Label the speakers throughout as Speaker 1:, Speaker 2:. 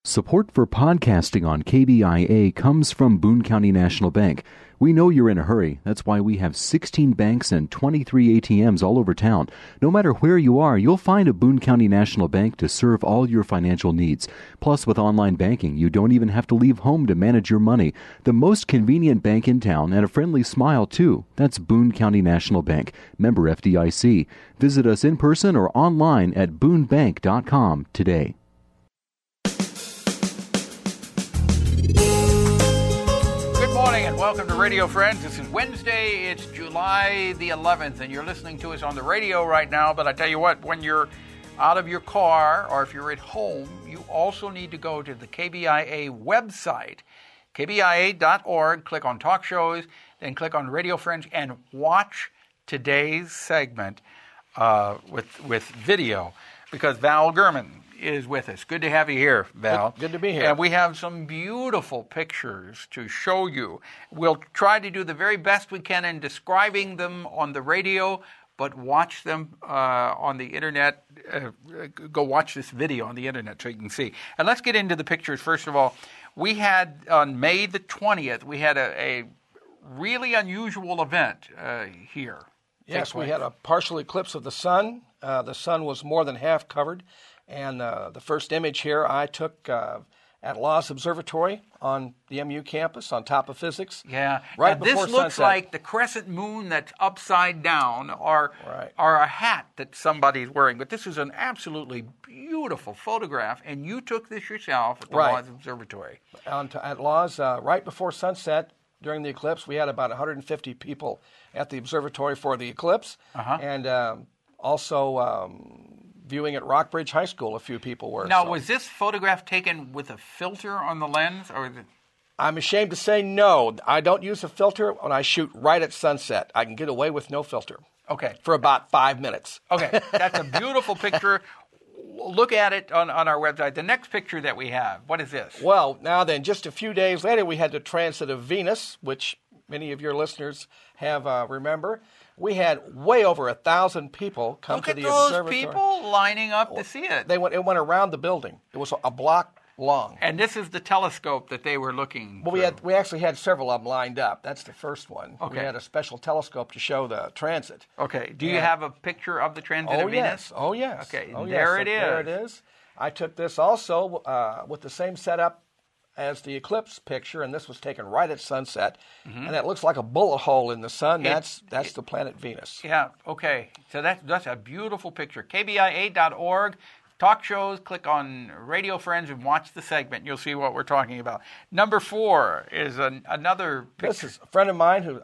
Speaker 1: Support for podcasting on KBIA comes from Boone County National Bank. We know you're in a hurry. That's why we have 16 banks and 23 ATMs all over town. No matter where you are, you'll find a Boone County National Bank to serve all your financial needs. Plus, with online banking, you don't even have to leave home to manage your money. The most convenient bank in town and a friendly smile, too. That's Boone County National Bank, member FDIC. Visit us in person or online at boonebank.com today.
Speaker 2: And welcome to Radio Friends. This is Wednesday. It's July the 11th, and you're listening to us on the radio right now. But I tell you what, when you're out of your car or if you're at home, you also need to go to the KBIA website, kbia.org, click on Talk Shows, then click on Radio Friends, and watch today's segment with video, because Val Gurman is with us. Good to have you here, Val.
Speaker 3: Good to be here.
Speaker 2: And we have some beautiful pictures to show you. We'll try to do the very best we can in describing them on the radio, but watch them on the internet. Go watch this video on the internet so you can see. And let's get into the pictures. First of all, we had on May the 20th, we had a really unusual event here.
Speaker 3: Yes, we had a partial eclipse of the sun. The sun was more than half covered. And the first image here I took at Laws Observatory on the MU campus on top of physics.
Speaker 2: Yeah.
Speaker 3: Right
Speaker 2: now,
Speaker 3: before
Speaker 2: this looks
Speaker 3: sunset.
Speaker 2: like the crescent moon that's upside down or a hat that somebody's wearing. But this is an absolutely beautiful photograph, and you took this yourself at the Laws Observatory.
Speaker 3: At Laws, right before sunset during the eclipse, we had about 150 people at the observatory for the eclipse. And also viewing at Rockbridge High School, a few people were.
Speaker 2: Now, was this photograph taken with a filter on the lens, or?
Speaker 3: I'm ashamed to say no. I don't use a filter when I shoot right at sunset. I can get away with no filter.
Speaker 2: Okay.
Speaker 3: For about 5 minutes.
Speaker 2: Okay, that's a beautiful picture. Look at it on our website. The next picture that we have, what is this?
Speaker 3: Well, now then, just a few days later, we had the transit of Venus, which many of your listeners have remember. We had way over 1,000 people come to the observatory.
Speaker 2: Look at those people lining up to see it.
Speaker 3: It went around the building. It was a block long.
Speaker 2: And this is the telescope that they were looking
Speaker 3: Well,
Speaker 2: through.
Speaker 3: we actually had several of them lined up. That's the first one.
Speaker 2: Okay.
Speaker 3: We had a special telescope to show the transit.
Speaker 2: Okay. Do you have a picture of the transit of Venus?
Speaker 3: Oh, yes.
Speaker 2: Okay,
Speaker 3: Oh, yes.
Speaker 2: there it is.
Speaker 3: There it is. I took this also with the same setup as the eclipse picture, and this was taken right at sunset, and it looks like a bullet hole in the sun. That's the planet Venus.
Speaker 2: Yeah, okay. So that's a beautiful picture. KBIA.org, talk shows, click on Radio Friends and watch the segment. You'll see what we're talking about. Number 4 is another picture.
Speaker 3: This is a friend of mine, who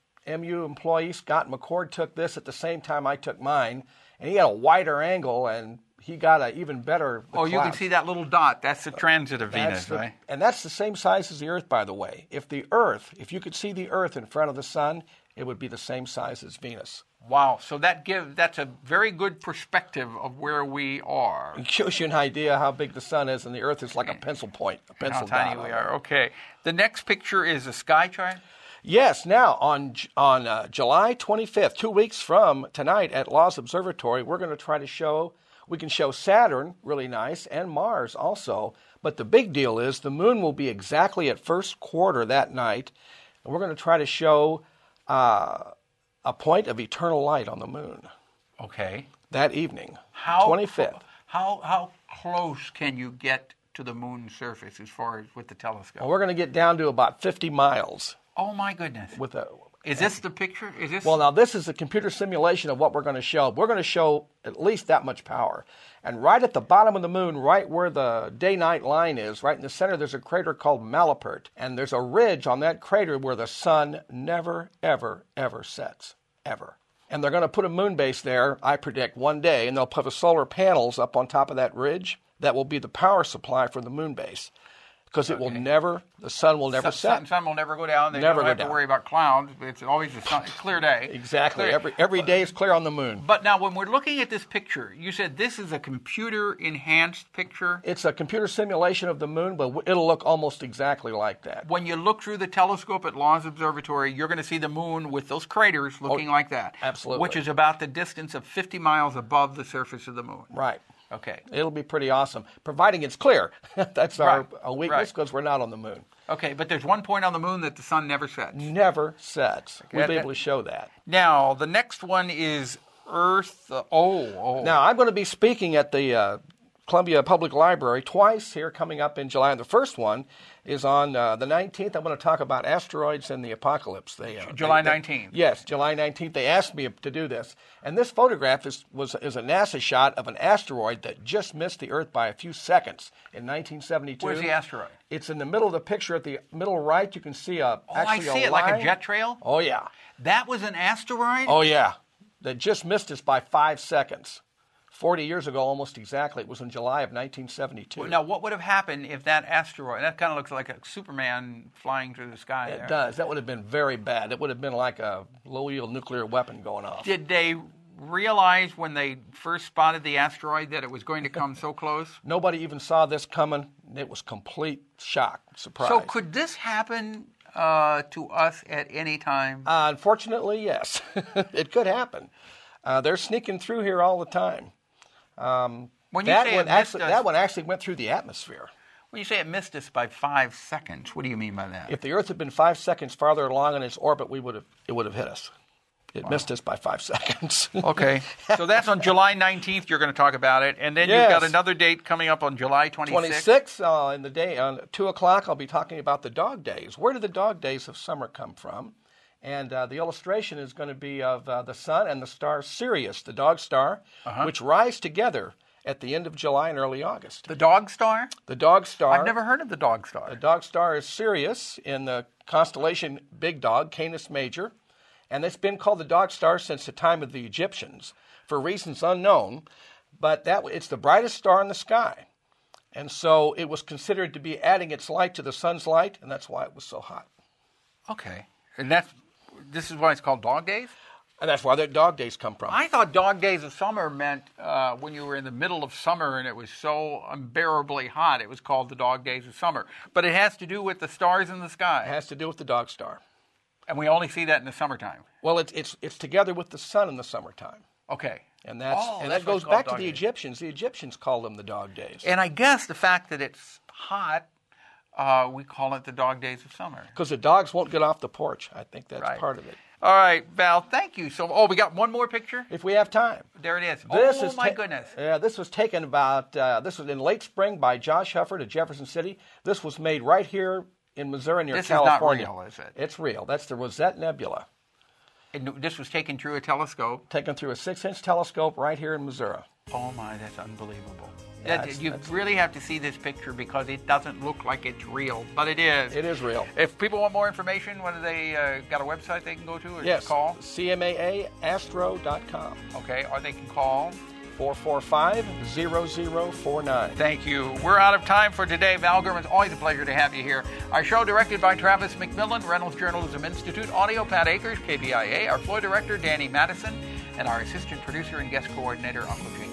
Speaker 3: MU employee, Scott McCord, took this at the same time I took mine, and he had a wider angle, and he got an even better
Speaker 2: you can see that little dot. That's the transit of Venus, right?
Speaker 3: And that's the same size as the Earth, by the way. If you could see the Earth in front of the sun, it would be the same size as Venus.
Speaker 2: Wow. So that's a very good perspective of where we are.
Speaker 3: It shows you an idea how big the sun is, and the Earth is like a pencil point, a pencil dot.
Speaker 2: How tiny we are. Okay. The next picture is a sky chart.
Speaker 3: Yes. Now, on July 25th, 2 weeks from tonight at Laws Observatory, we're going to try to show. We can show Saturn, really nice, and Mars also. But the big deal is the moon will be exactly at first quarter that night. And we're going to try to show a point of eternal light on the moon.
Speaker 2: Okay.
Speaker 3: That evening, 25th.
Speaker 2: How close can you get to the moon's surface as far as with the telescope?
Speaker 3: Well, we're going to get down to about 50 miles.
Speaker 2: Oh, my goodness. Is this the picture?
Speaker 3: Well, now this is a computer simulation of what we're going to show. We're going to show at least that much power. And right at the bottom of the moon, right where the day-night line is, right in the center, there's a crater called Malapert. And there's a ridge on that crater where the sun never, ever, ever sets. Ever. And they're going to put a moon base there, I predict, one day, and they'll put the solar panels up on top of that ridge. That will be the power supply for the moon base. Because it will never, the sun will never set.
Speaker 2: The sun will never go down. They
Speaker 3: never
Speaker 2: don't have to worry about clouds. It's always a clear day.
Speaker 3: Exactly. Every day is clear on the moon.
Speaker 2: But now when we're looking at this picture, you said this is a computer-enhanced picture?
Speaker 3: It's a computer simulation of the moon, but it'll look almost exactly like that.
Speaker 2: When you look through the telescope at Laws Observatory, you're going to see the moon with those craters looking like that.
Speaker 3: Absolutely.
Speaker 2: Which is about the distance of 50 miles above the surface of the moon.
Speaker 3: Right.
Speaker 2: Okay.
Speaker 3: It'll be pretty awesome, providing it's clear. That's our weakness because we're not on the moon.
Speaker 2: Okay, but there's one point on the moon that the sun never sets.
Speaker 3: Never sets. We'll be able to show that.
Speaker 2: Now, the next one is Earth.
Speaker 3: Now, I'm going to be speaking at the Columbia Public Library twice here coming up in July. And the first one is on the 19th. I'm going to talk about asteroids and the apocalypse.
Speaker 2: July 19th.
Speaker 3: Yes, July 19th. They asked me to do this. And this photograph is a NASA shot of an asteroid that just missed the Earth by a few seconds in 1972.
Speaker 2: Where's the asteroid?
Speaker 3: It's in the middle of the picture. At the middle right, you can see
Speaker 2: I see it like a jet trail?
Speaker 3: Oh, yeah.
Speaker 2: That was an asteroid?
Speaker 3: Oh, yeah. That just missed us by 5 seconds. 40 years ago, almost exactly. It was in July of 1972.
Speaker 2: Now, what would have happened if that asteroid, that kind of looks like a Superman flying through the sky there.
Speaker 3: It does. That would have been very bad. It would have been like a low-yield nuclear weapon going off.
Speaker 2: Did they realize when they first spotted the asteroid that it was going to come so close?
Speaker 3: Nobody even saw this coming. It was complete shock, surprise.
Speaker 2: So could this happen to us at any time?
Speaker 3: Unfortunately, yes. It could happen. They're sneaking through here all the time.
Speaker 2: When you say
Speaker 3: that one actually went through the atmosphere.
Speaker 2: When you say it missed us by 5 seconds, what do you mean by that?
Speaker 3: If the Earth had been 5 seconds farther along in its orbit, it would have hit us. It missed us by 5 seconds.
Speaker 2: Okay. So that's on July 19th. You're going to talk about it. And then you've got another date coming up on July 26th.
Speaker 3: 26th, in the day, on 2 o'clock, I'll be talking about the dog days. Where did the dog days of summer come from? And the illustration is going to be of the sun and the star Sirius, the dog star, which rise together at the end of July and early August.
Speaker 2: The dog star?
Speaker 3: The dog star.
Speaker 2: I've never heard of the dog star.
Speaker 3: The dog star is Sirius in the constellation Big Dog, Canis Major. And it's been called the dog star since the time of the Egyptians for reasons unknown. But it's the brightest star in the sky. And so it was considered to be adding its light to the sun's light, and that's why it was so hot.
Speaker 2: Okay. And this is why it's called dog days?
Speaker 3: And that's where the dog days come from.
Speaker 2: I thought dog days of summer meant when you were in the middle of summer and it was so unbearably hot, it was called the dog days of summer. But it has to do with the stars in the sky.
Speaker 3: It has to do with the dog star.
Speaker 2: And we only see that in the summertime.
Speaker 3: Well, it's together with the sun in the summertime.
Speaker 2: Okay.
Speaker 3: And that goes back to the Egyptians. The Egyptians called them the dog days.
Speaker 2: And I guess the fact that it's hot, we call it the dog days of summer.
Speaker 3: Because the dogs won't get off the porch. I think that's part of it.
Speaker 2: All right, Val, thank you. So, we got one more picture?
Speaker 3: If we have time.
Speaker 2: There it is. My goodness.
Speaker 3: Yeah, this was taken this was in late spring by Josh Hufford at Jefferson City. This was made right here in Missouri near California.
Speaker 2: This is not real, is it?
Speaker 3: It's real. That's the Rosette Nebula.
Speaker 2: And this was taken through a telescope?
Speaker 3: Taken through a 6-inch telescope right here in Missouri.
Speaker 2: Oh, my, that's unbelievable.
Speaker 3: Yeah,
Speaker 2: you really have to see this picture because it doesn't look like it's real, but it is.
Speaker 3: It is real.
Speaker 2: If people want more information, whether they got a website they can go to or
Speaker 3: yes,
Speaker 2: just call?
Speaker 3: CMAAastro.com.
Speaker 2: Okay, or they can call?
Speaker 3: 445-0049.
Speaker 2: Thank you. We're out of time for today. Val Gurman, it's always a pleasure to have you here. Our show directed by Travis McMillan, Reynolds Journalism Institute, audio Pat Akers, KBIA, our floor director Danny Madison, and our assistant producer and guest coordinator Uncle James.